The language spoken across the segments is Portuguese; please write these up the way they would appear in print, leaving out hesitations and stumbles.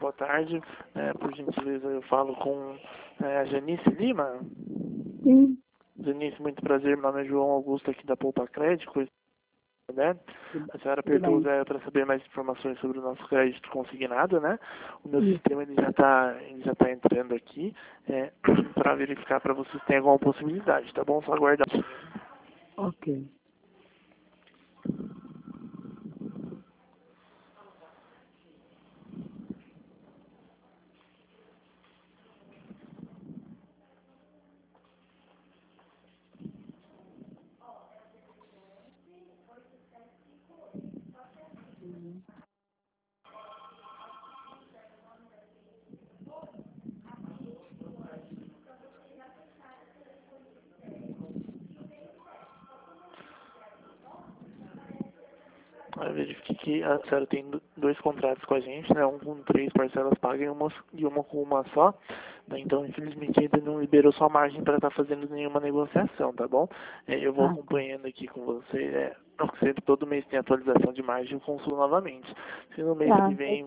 boa tarde. Por gentileza, eu falo com a Janice Lima. Sim. Janice, muito prazer. Meu nome é João Augusto, aqui da Poupa Crédito, né? A senhora apertou para saber mais informações sobre o nosso crédito consignado, né? O meu sistema ele já tá entrando aqui para verificar para vocês se tem alguma possibilidade, tá bom? Só aguardar. Ok. Eu verifiquei que a senhora tem dois contratos com a gente, né? Um com 3 parcelas pagas e uma com uma só. Né? Então, infelizmente, ainda não liberou sua margem para estar fazendo nenhuma negociação, tá bom? Eu vou acompanhando aqui com você. Sempre todo mês tem atualização de margem, eu consulto novamente. Se no mês que vem...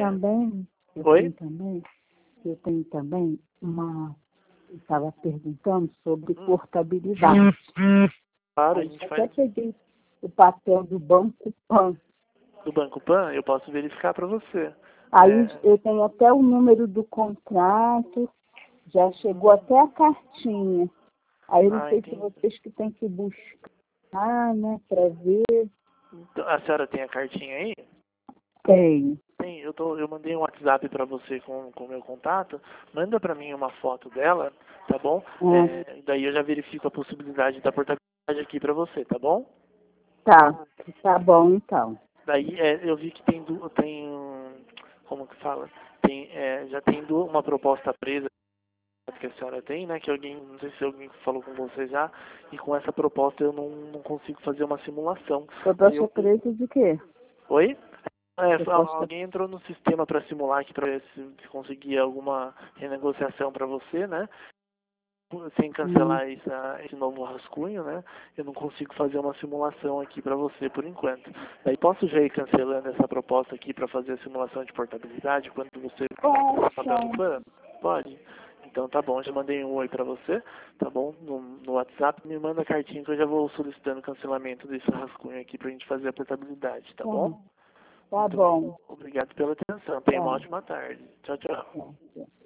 Eu tenho também uma... Eu estava perguntando sobre portabilidade. Claro, a gente faz... peguei o papel do Banco Pan. Do Banco Pan, eu posso verificar para você. Aí eu tenho até o número do contrato, já chegou até a cartinha. Aí eu não sei se vocês que têm que buscar, né, para ver. Então, a senhora tem a cartinha aí? Tenho. Tem, eu mandei um WhatsApp para você com o meu contato. Manda para mim uma foto dela, tá bom? Daí eu já verifico a possibilidade da portabilidade aqui para você, tá bom? Tá bom então. Daí eu vi que tem como que fala? Já tem uma proposta presa que a senhora tem, né? Que alguém, não sei se alguém falou com você já, e com essa proposta eu não consigo fazer uma simulação. Proposta presa de quê? Oi? Alguém entrou no sistema para simular aqui para ver se conseguia alguma renegociação para você, né? Sem cancelar esse novo rascunho, né? Eu não consigo fazer uma simulação aqui para você por enquanto. Daí posso já ir cancelando essa proposta aqui para fazer a simulação de portabilidade quando você Pode? Então tá bom, já mandei um oi para você, tá bom? No WhatsApp, me manda a cartinha que eu já vou solicitando o cancelamento desse rascunho aqui pra gente fazer a portabilidade, tá bom? Tá bom. Obrigado pela atenção. Tenha uma ótima tarde. Tchau, tchau.